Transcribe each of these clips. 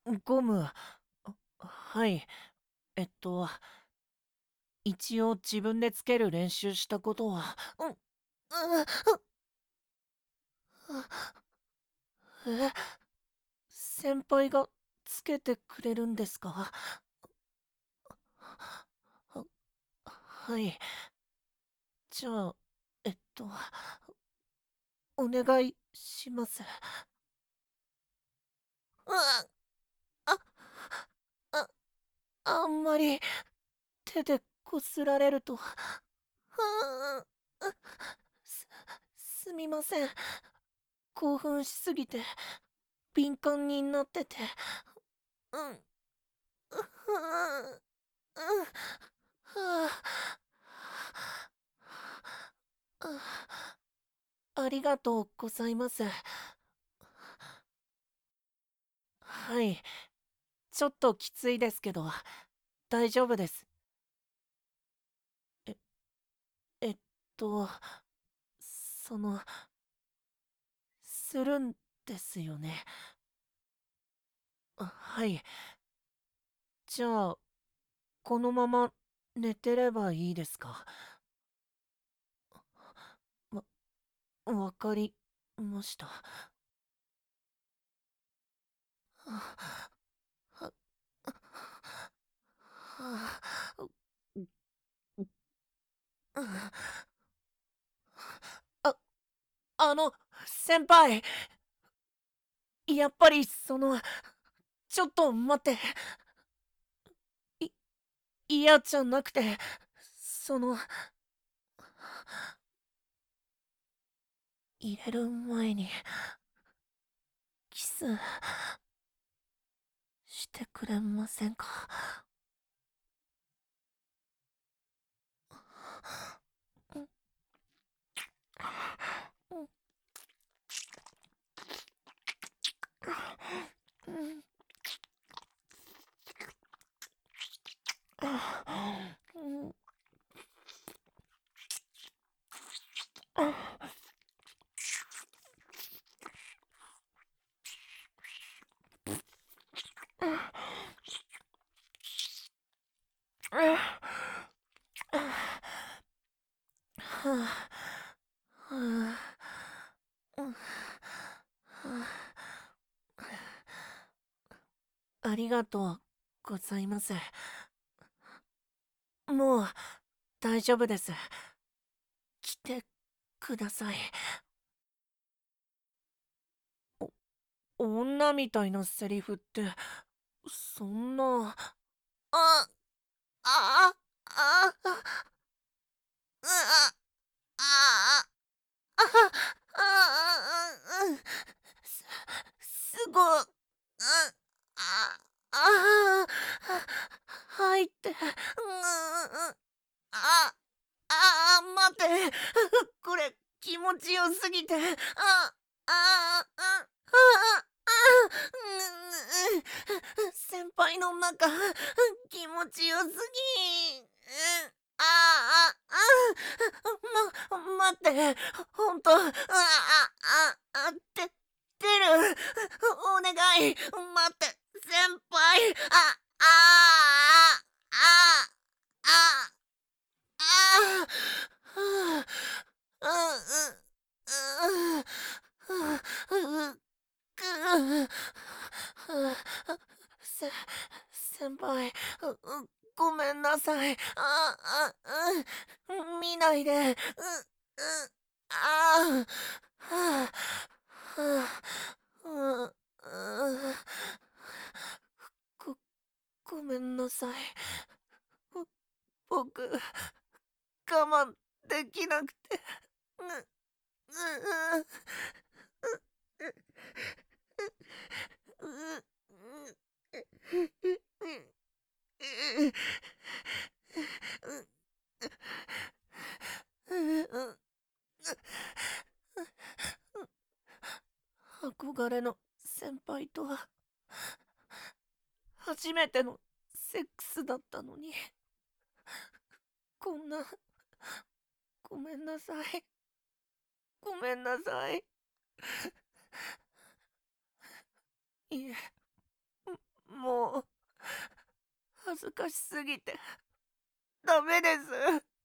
ゴム、はい。えっと、一応自分でつける練習したことは、え、先輩がつけてくれるんですか？ははい。じゃあ、お願いします。あ、あ、あ、あんまり手でこすられると、す、すみません。興奮しすぎて敏感になってて。うん、うん、はありがとうございます。はい。ちょっときついですけど、大丈夫です。え、えっと、その、するんですよね。はい。じゃあ、このまま寝てればいいですか？わ、わかりました。はははあ、先輩、やっぱりちょっと待って。い、嫌じゃなくて、その、入れる前に、キスしてくれませんか？ありがとうございます。もう大丈夫です。来てください。女みたいなセリフって、そんな。あ、あ、あ、あ、あ、あ、す、すご、あ、あ、入って、あ、待って、これ気持ちよすぎて、先輩の中、気持ちよすぎ。待って、ほんと、出る。お願い、待って、先輩、あ、あ、あ、はあ、先輩、ごめんなさい。見ないで。あ、はあ、はあ、ご、ごめんなさい。僕、我慢できなくて。憧れの先輩とは初めてのセックスだったのに、こんな。ごめんなさい。ごめんなさい。いえ、 かしすぎてダメです。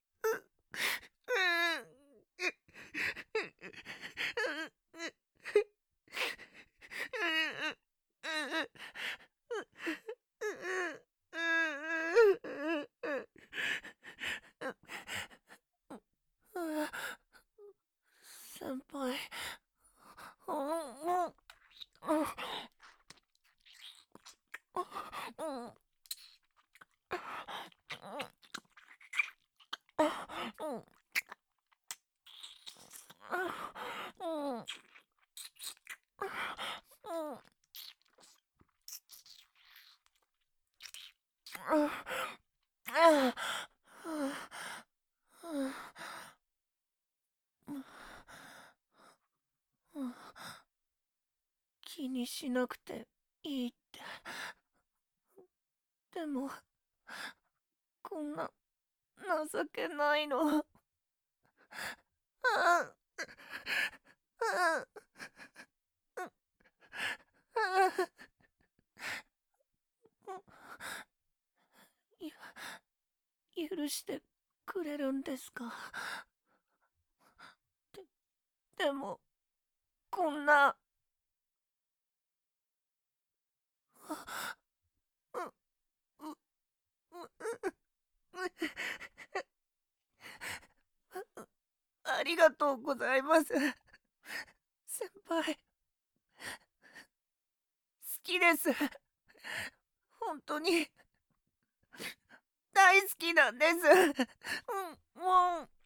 先輩、気にしなくていいって。でも、こんな情けないの。許してくれるんですか？でも、こんな、う、う、ありがとうございます。先輩、好きです。本当に、大好きなんです。もう、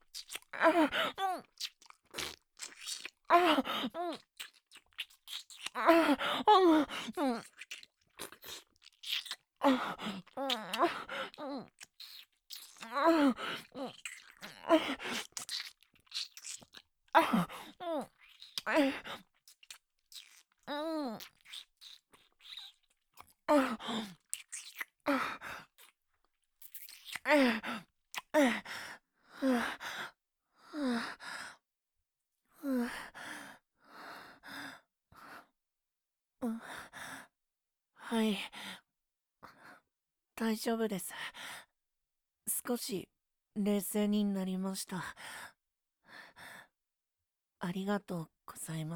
はい、大丈夫です。少し冷静になりました。ありがとうございます。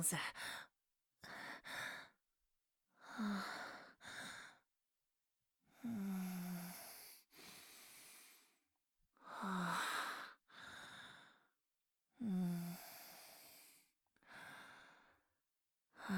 うーんはあ、うーんは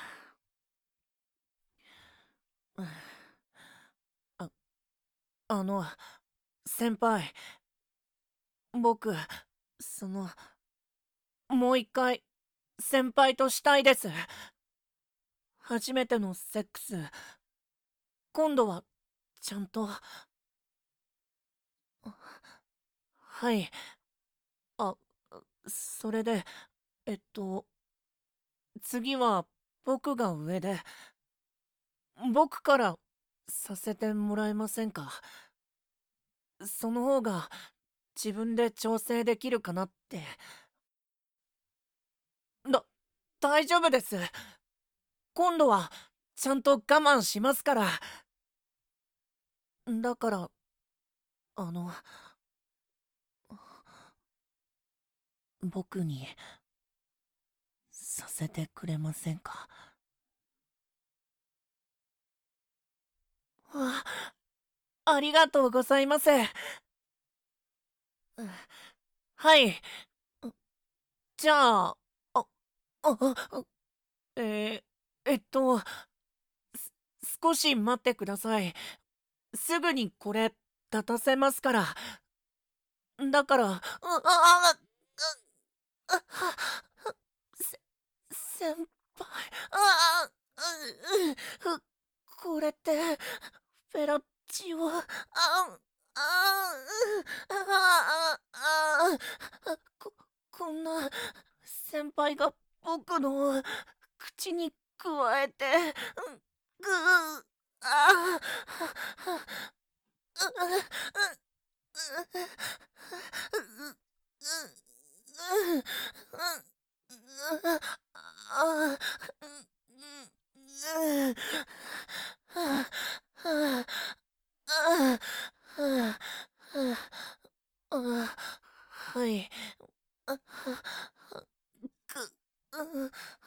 あ、あ、あの、先輩、僕、その、もう一回、先輩としたいです。初めてのセックス、今度は、ちゃんと、はい、あ、それで、えっと、次は僕が上で、僕からさせてもらえませんか？その方が自分で調整できるかなって。だ、大丈夫です。今度はちゃんと我慢しますから。だから、あの、僕にさせてくれませんか？あ、ありがとうございます。はい。じゃあ、あ、あ、えー、えっと、す少し待ってください。すぐにこれ立たせますから。だから、せ先輩、うこれって、フェラチオ、こんな、先輩が僕の口にくわえて、ぐー、あ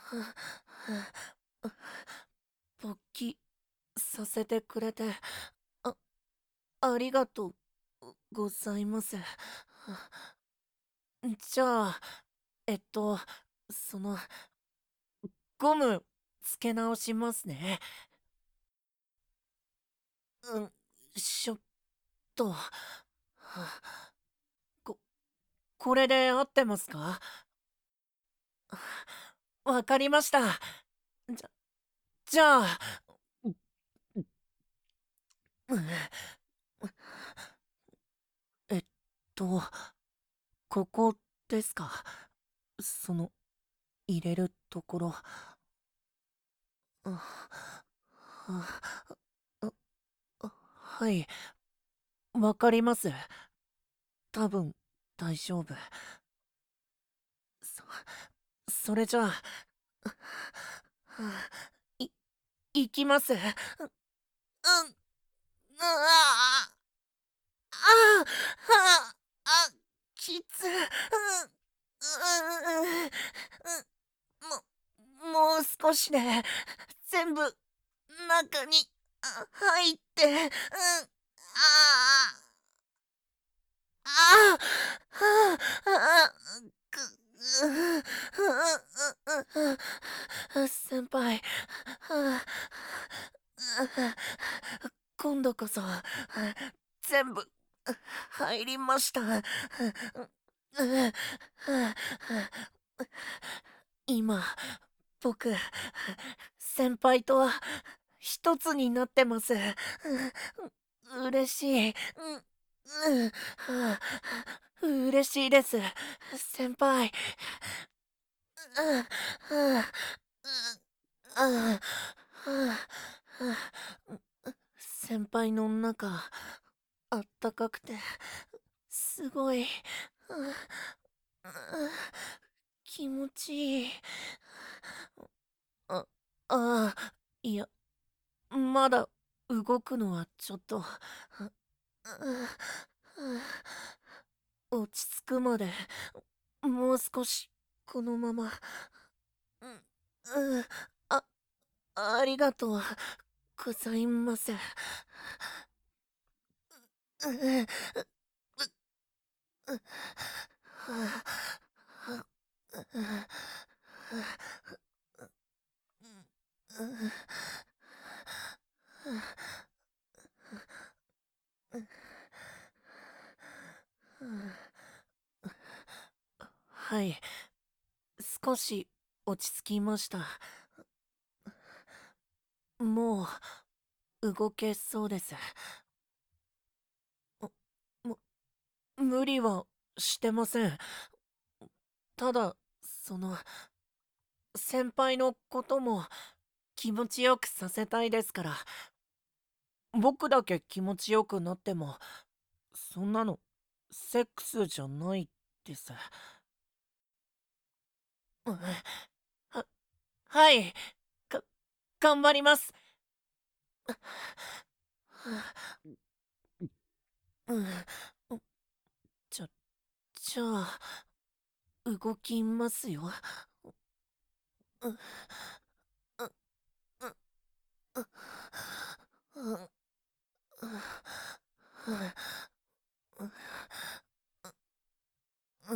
勃起させてくれて、あ、ありがとうございます。じゃあ、その、ゴムつけ直しますね。うん、しょっと。こ、これで合ってますか？わかりました。じゃ、じゃあ、うん、えっと、ここですか？その、入れるところ。ああはい、わかります。多分、大丈夫。それじゃあ、い、行きます。ああ、きつ。もう少しで、全部、中に、入って、ああ、先輩、今度こそ、全部、入りました。今、僕、先輩と一つになってます。嬉しい。嬉しいです。先輩。先輩の中、あったかくて、すごい、気持ちいい。あ、ああ、いや、まだ動くのはちょっと、落ち着くまで、もう少し、このまま、あ、ありがとうございます。はい、少し落ち着きました。もう、動けそうです。む、無理はしてません。ただ、先輩のことも気持ちよくさせたいですから、僕だけ気持ちよくなっても、そんなの、セックスじゃないです。うん、はい、か、頑張ります。うん、じゃ、じゃあ、動きますよ。うん、うん、うん、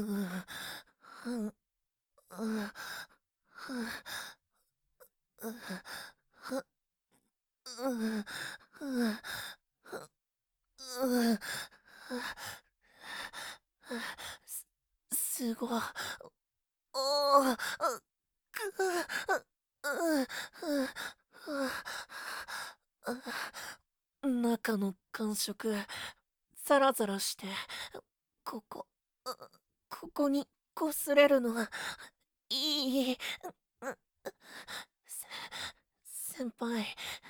すごい。おー、中の感触、ザラザラして、ここ、ここに擦れるのいい。せ先輩、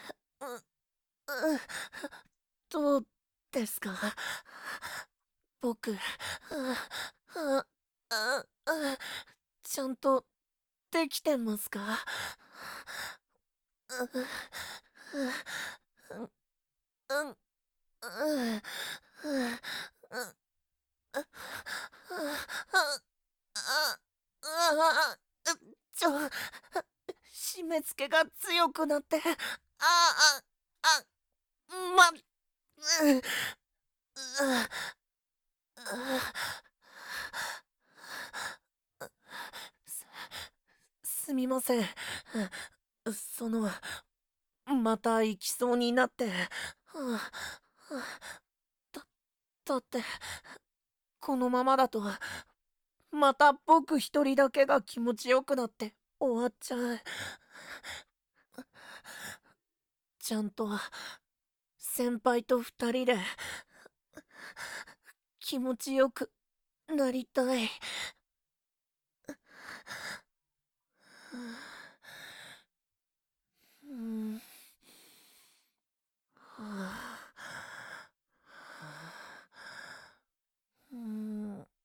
どうですか？僕、ちゃんとできてますか？うん、ちょ、 目付けが強くなって、ああ、ま、う、う、すみません。その、また行きそうになって、だだって、このままだと、また僕一人だけが気持ちよくなって終わっちゃう。ちゃんと先輩と二人で気持ちよくなりたい。うん、はあ、うん、は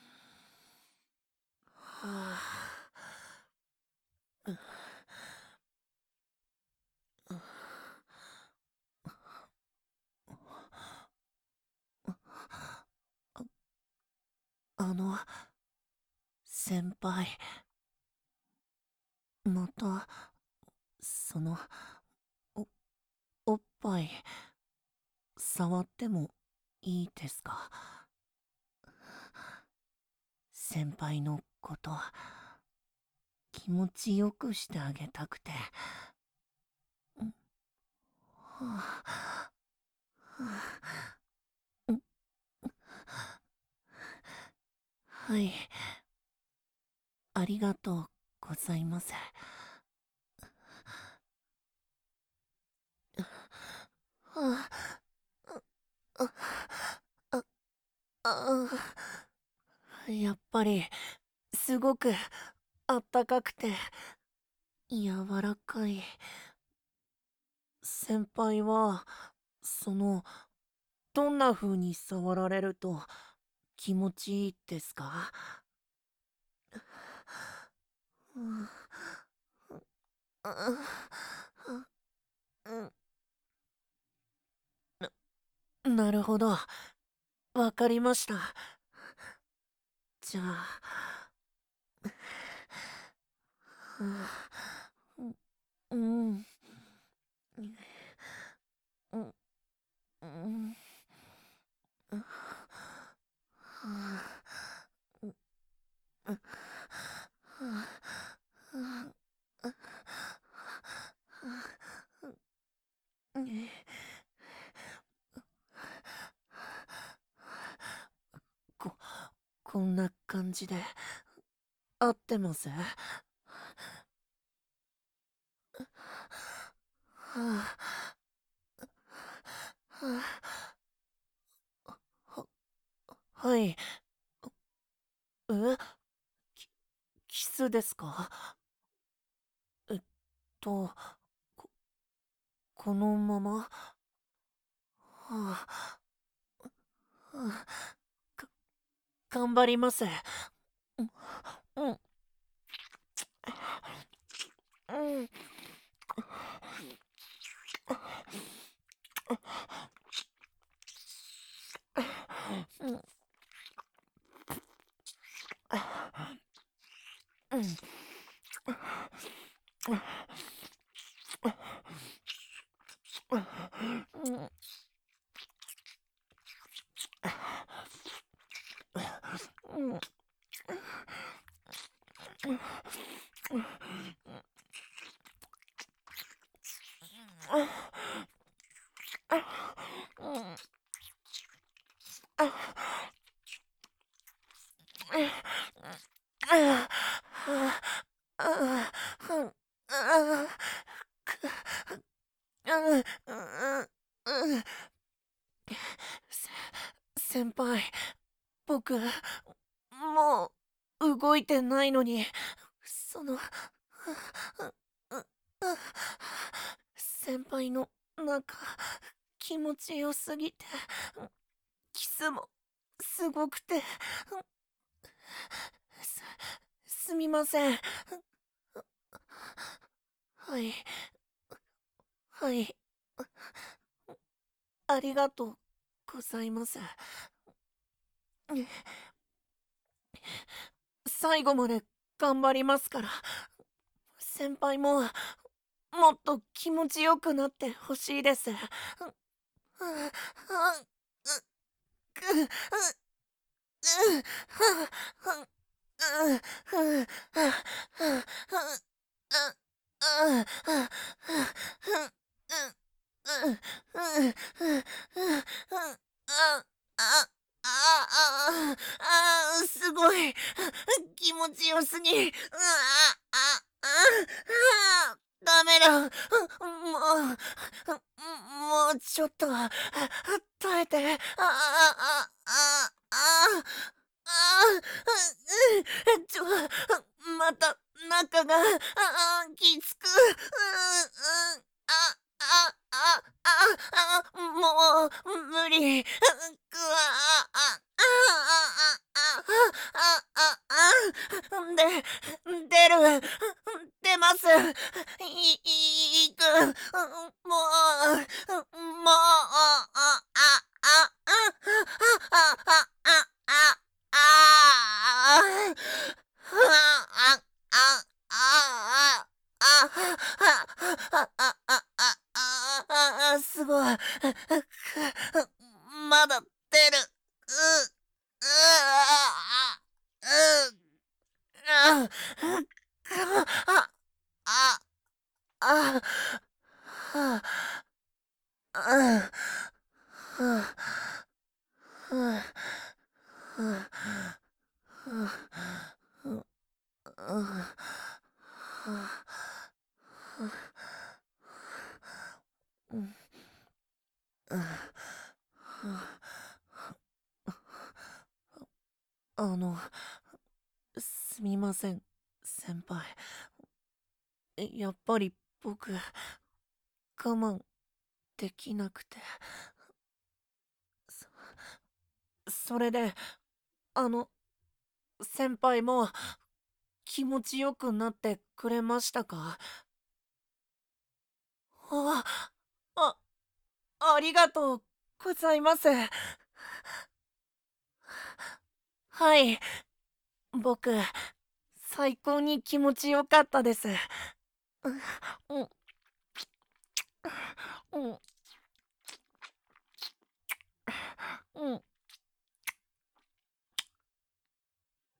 あ、あの、先輩、また、その、お、おっぱい、触ってもいいですか？先輩のこと、気持ちよくしてあげたくて。はあ、はい、ありがとうございます。はあ、あ、あ、やっぱり、すごくあったかくて、柔らかい。先輩は、その、どんな風に触られると気持ちいいですか？うん、なるほど。わかりました。じゃあ、うん、うん、うん、うん、こ、こんな感じで合ってます？はい。え、キキスですか？えっと、こ、このまま、はあ、はあ、が頑張ります。うん、うん、うん、うん、うん、うん、うん、先輩、僕、もう動いてないのに、その、先輩のなんか気持ちよすぎて、キスもすごくて、すみません。はい、はい、ありがとうございます。最後まで頑張りますから、先輩ももっと気持ちよくなってほしいです。すごい気持ちよすぎ。ダメだ。もうちょっと耐えて。また中がきつく。もう無理。で、出る。出ます。いく。もすごい。まだ出る。あの、すみません、先輩。やっぱり僕、我慢できなくて。それで、あの、先輩も気持ちよくなってくれましたか？あ、あ、ありがとうございます。はい、僕、最高に気持ちよかったです。うん、うん、うん。